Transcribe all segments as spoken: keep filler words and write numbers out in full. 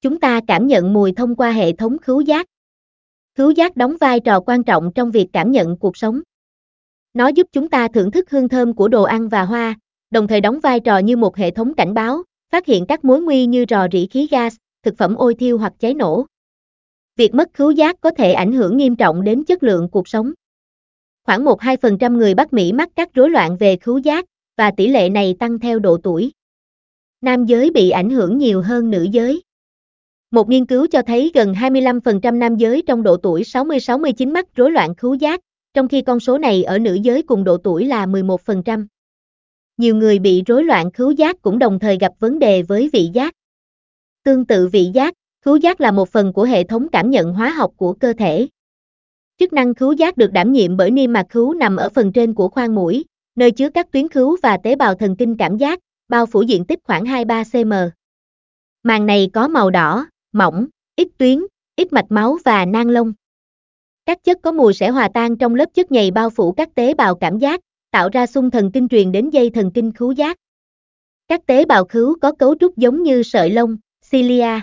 Chúng ta cảm nhận mùi thông qua hệ thống khứu giác. Khứu giác đóng vai trò quan trọng trong việc cảm nhận cuộc sống. Nó giúp chúng ta thưởng thức hương thơm của đồ ăn và hoa, đồng thời đóng vai trò như một hệ thống cảnh báo, phát hiện các mối nguy như rò rỉ khí gas, thực phẩm ôi thiêu hoặc cháy nổ. Việc mất khứu giác có thể ảnh hưởng nghiêm trọng đến chất lượng cuộc sống. Khoảng một đến hai phần trăm người Bắc Mỹ mắc các rối loạn về khứu giác, và tỷ lệ này tăng theo độ tuổi. Nam giới bị ảnh hưởng nhiều hơn nữ giới. Một nghiên cứu cho thấy gần hai mươi lăm phần trăm nam giới trong độ tuổi sáu mươi đến sáu mươi chín mắc rối loạn khứu giác, trong khi con số này ở nữ giới cùng độ tuổi là mười một phần trăm. Nhiều người bị rối loạn khứu giác cũng đồng thời gặp vấn đề với vị giác. Tương tự vị giác, khứu giác là một phần của hệ thống cảm nhận hóa học của cơ thể. Chức năng khứu giác được đảm nhiệm bởi niêm mạc khứu nằm ở phần trên của khoang mũi, nơi chứa các tuyến khứu và tế bào thần kinh cảm giác, bao phủ diện tích khoảng hai mươi ba xăng ti mét. Màng này có màu đỏ, mỏng, ít tuyến, ít mạch máu và nang lông. Các chất có mùi sẽ hòa tan trong lớp chất nhầy bao phủ các tế bào cảm giác, tạo ra xung thần kinh truyền đến dây thần kinh khứu giác. Các tế bào khứu có cấu trúc giống như sợi lông, cilia.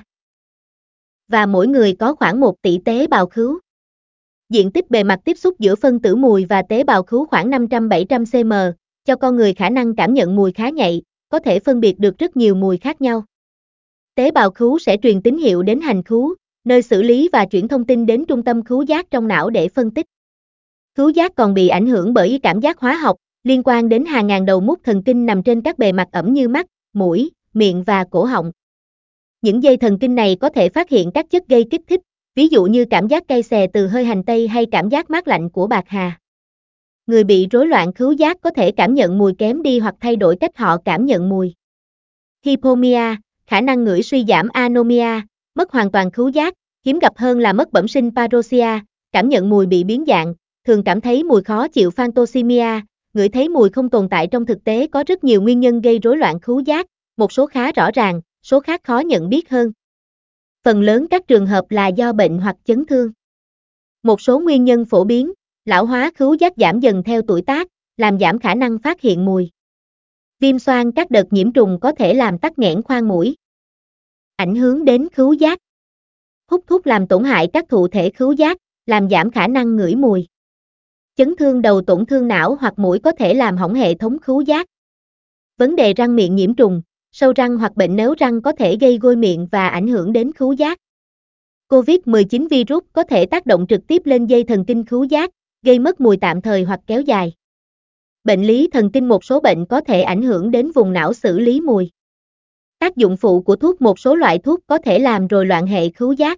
Và mỗi người có khoảng một tỷ tế bào khứu. Diện tích bề mặt tiếp xúc giữa phân tử mùi và tế bào khứu khoảng năm trăm đến bảy trăm xăng ti mét, cho con người khả năng cảm nhận mùi khá nhạy, có thể phân biệt được rất nhiều mùi khác nhau. Tế bào khứu sẽ truyền tín hiệu đến hành khứu, nơi xử lý và chuyển thông tin đến trung tâm khứu giác trong não để phân tích. Khứu giác còn bị ảnh hưởng bởi cảm giác hóa học, liên quan đến hàng ngàn đầu mút thần kinh nằm trên các bề mặt ẩm như mắt, mũi, miệng và cổ họng. Những dây thần kinh này có thể phát hiện các chất gây kích thích, ví dụ như cảm giác cay xè từ hơi hành tây hay cảm giác mát lạnh của bạc hà. Người bị rối loạn khứu giác có thể cảm nhận mùi kém đi hoặc thay đổi cách họ cảm nhận mùi. Hypomia, khả năng ngửi suy giảm anomia, mất hoàn toàn khứu giác, hiếm gặp hơn là mất bẩm sinh parousia, cảm nhận mùi bị biến dạng, thường cảm thấy mùi khó chịu phantosemia, ngửi thấy mùi không tồn tại trong thực tế. Có rất nhiều nguyên nhân gây rối loạn khứu giác, một số khá rõ ràng, số khác khó nhận biết hơn. Phần lớn các trường hợp là do bệnh hoặc chấn thương. Một số nguyên nhân phổ biến, lão hóa khứu giác giảm dần theo tuổi tác, làm giảm khả năng phát hiện mùi. Viêm xoang các đợt nhiễm trùng có thể làm tắc nghẽn khoang mũi. Ảnh hưởng đến khứu giác. Hút thuốc làm tổn hại các thụ thể khứu giác, làm giảm khả năng ngửi mùi. Chấn thương đầu tổn thương não hoặc mũi có thể làm hỏng hệ thống khứu giác. Vấn đề răng miệng nhiễm trùng, sâu răng hoặc bệnh nướu răng có thể gây gôi miệng và ảnh hưởng đến khứu giác. covid mười chín virus có thể tác động trực tiếp lên dây thần kinh khứu giác, gây mất mùi tạm thời hoặc kéo dài. Bệnh lý thần kinh, một số bệnh có thể ảnh hưởng đến vùng não xử lý mùi. Tác dụng phụ của thuốc, một số loại thuốc có thể làm rối loạn hệ khứu giác.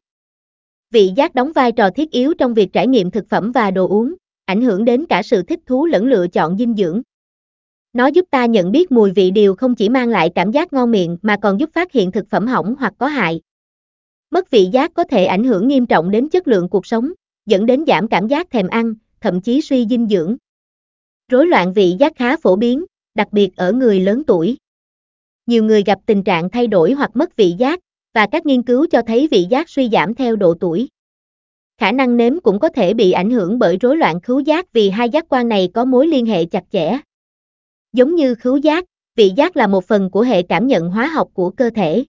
Vị giác đóng vai trò thiết yếu trong việc trải nghiệm thực phẩm và đồ uống, ảnh hưởng đến cả sự thích thú lẫn lựa chọn dinh dưỡng. Nó giúp ta nhận biết mùi vị. Điều không chỉ mang lại cảm giác ngon miệng mà còn giúp phát hiện thực phẩm hỏng hoặc có hại. Mất vị giác có thể ảnh hưởng nghiêm trọng đến chất lượng cuộc sống, dẫn đến giảm cảm giác thèm ăn, thậm chí suy dinh dưỡng. Rối loạn vị giác khá phổ biến, đặc biệt ở người lớn tuổi. Nhiều người gặp tình trạng thay đổi hoặc mất vị giác, và các nghiên cứu cho thấy vị giác suy giảm theo độ tuổi. Khả năng nếm cũng có thể bị ảnh hưởng bởi rối loạn khứu giác vì hai giác quan này có mối liên hệ chặt chẽ. Giống như khứu giác, vị giác là một phần của hệ cảm nhận hóa học của cơ thể.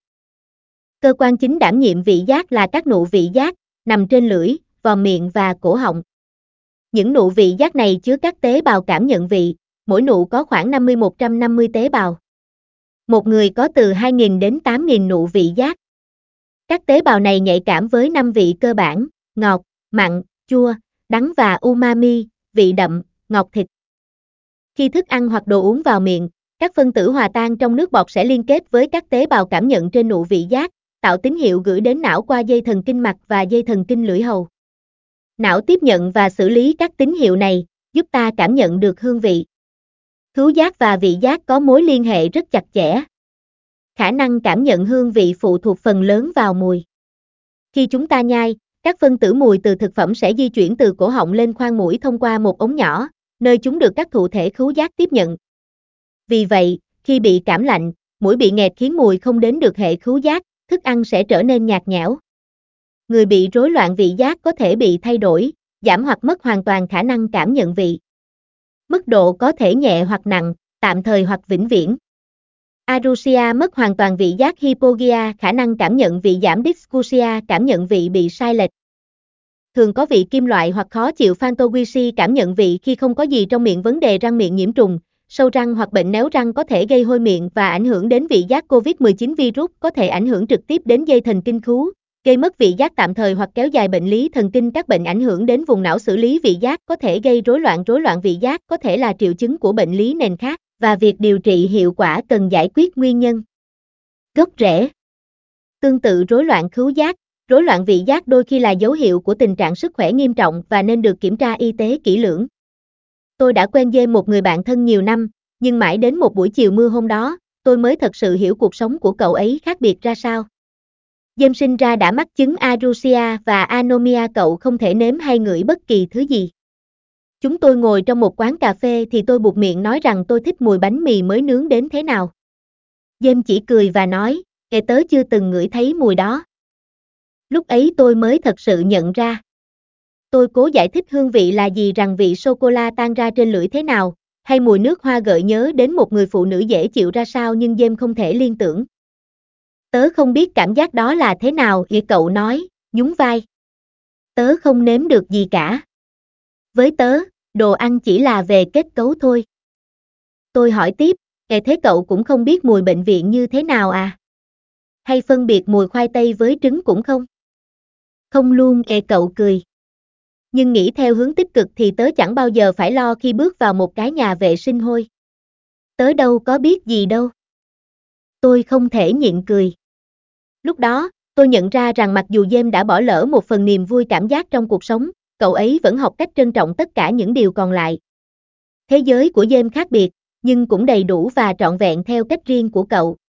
Cơ quan chính đảm nhiệm vị giác là các nụ vị giác, nằm trên lưỡi, vòm miệng và cổ họng. Những nụ vị giác này chứa các tế bào cảm nhận vị, mỗi nụ có khoảng năm mươi đến một trăm năm mươi tế bào. Một người có từ hai nghìn đến tám nghìn nụ vị giác. Các tế bào này nhạy cảm với năm vị cơ bản: ngọt, mặn, chua, đắng và umami, vị đậm, ngọt thịt. Khi thức ăn hoặc đồ uống vào miệng, các phân tử hòa tan trong nước bọt sẽ liên kết với các tế bào cảm nhận trên nụ vị giác, tạo tín hiệu gửi đến não qua dây thần kinh mặt và dây thần kinh lưỡi hầu. Não tiếp nhận và xử lý các tín hiệu này, giúp ta cảm nhận được hương vị. Khứu giác và vị giác có mối liên hệ rất chặt chẽ. Khả năng cảm nhận hương vị phụ thuộc phần lớn vào mùi. Khi chúng ta nhai, các phân tử mùi từ thực phẩm sẽ di chuyển từ cổ họng lên khoang mũi thông qua một ống nhỏ, nơi chúng được các thụ thể khứu giác tiếp nhận. Vì vậy, khi bị cảm lạnh, mũi bị nghẹt khiến mùi không đến được hệ khứu giác, thức ăn sẽ trở nên nhạt nhẽo. Người bị rối loạn vị giác có thể bị thay đổi, giảm hoặc mất hoàn toàn khả năng cảm nhận vị. Mức độ có thể nhẹ hoặc nặng, tạm thời hoặc vĩnh viễn. Arusia mất hoàn toàn vị giác hypogia, khả năng cảm nhận vị giảm dysgeusia, cảm nhận vị bị sai lệch. Thường có vị kim loại hoặc khó chịu Phantowishi, cảm nhận vị khi không có gì trong miệng. Vấn đề răng miệng nhiễm trùng, sâu răng hoặc bệnh néo răng có thể gây hôi miệng và ảnh hưởng đến vị giác. covid mười chín virus có thể ảnh hưởng trực tiếp đến dây thần kinh khứu, gây mất vị giác tạm thời hoặc kéo dài. Bệnh lý thần kinh, các bệnh ảnh hưởng đến vùng não xử lý vị giác có thể gây rối loạn rối loạn vị giác, có thể là triệu chứng của bệnh lý nền khác, và việc điều trị hiệu quả cần giải quyết nguyên nhân gốc rễ. Tương tự rối loạn khứu giác, rối loạn vị giác đôi khi là dấu hiệu của tình trạng sức khỏe nghiêm trọng và nên được kiểm tra y tế kỹ lưỡng. Tôi đã quen James, một người bạn thân nhiều năm, nhưng mãi đến một buổi chiều mưa hôm đó, tôi mới thật sự hiểu cuộc sống của cậu ấy khác biệt ra sao. James sinh ra đã mắc chứng Arusia và anomia, cậu không thể nếm hay ngửi bất kỳ thứ gì. Chúng tôi ngồi trong một quán cà phê thì tôi buột miệng nói rằng tôi thích mùi bánh mì mới nướng đến thế nào. James chỉ cười và nói, "Kể tớ chưa từng ngửi thấy mùi đó." Lúc ấy tôi mới thật sự nhận ra. Tôi cố giải thích hương vị là gì, rằng vị sô-cô-la tan ra trên lưỡi thế nào, hay mùi nước hoa gợi nhớ đến một người phụ nữ dễ chịu ra sao, nhưng James không thể liên tưởng. Tớ không biết cảm giác đó là thế nào, thì cậu nói, nhún vai. Tớ không nếm được gì cả. Với tớ, đồ ăn chỉ là về kết cấu thôi. Tôi hỏi tiếp, "Kể thế cậu cũng không biết mùi bệnh viện như thế nào à? Hay phân biệt mùi khoai tây với trứng cũng không?" Không luôn, kệ cậu cười. Nhưng nghĩ theo hướng tích cực thì tớ chẳng bao giờ phải lo khi bước vào một cái nhà vệ sinh hôi. Tớ đâu có biết gì đâu. Tôi không thể nhịn cười. Lúc đó, tôi nhận ra rằng mặc dù James đã bỏ lỡ một phần niềm vui cảm giác trong cuộc sống, cậu ấy vẫn học cách trân trọng tất cả những điều còn lại. Thế giới của James khác biệt, nhưng cũng đầy đủ và trọn vẹn theo cách riêng của cậu.